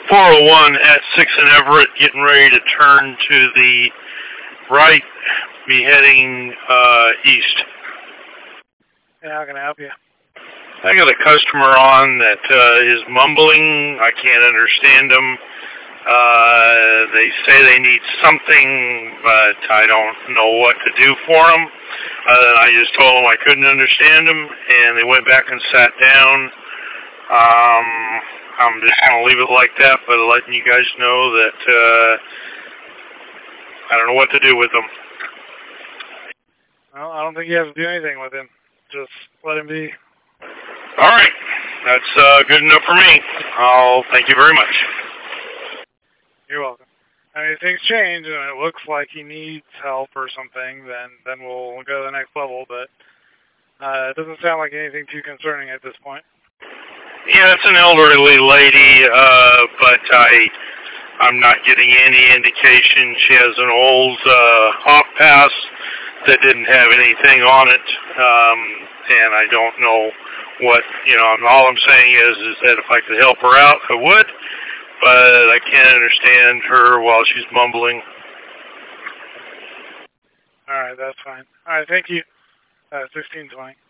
401 at 6 and Everett, getting ready to turn to the right, be heading east. Yeah, how can I help you? I got a customer on that is mumbling. I can't understand them. They say they need something, but I don't know what to do for them. I just told them I couldn't understand them, and they went back and sat down. I'm just going to leave it like that, but letting you guys know that I don't know what to do with them. Well, I don't think you have to do anything with him. Just let him be. All right. That's good enough for me. Thank you very much. You're welcome. I mean, if things change and it looks like he needs help or something, then we'll go to the next level, but it doesn't sound like anything too concerning at this point. Yeah, it's an elderly lady, but I'm not getting any indication. She has an old hop pass that didn't have anything on it, and I don't know what, all I'm saying is that if I could help her out, I would, but I can't understand her while she's mumbling. All right, that's fine. All right, thank you. 1620.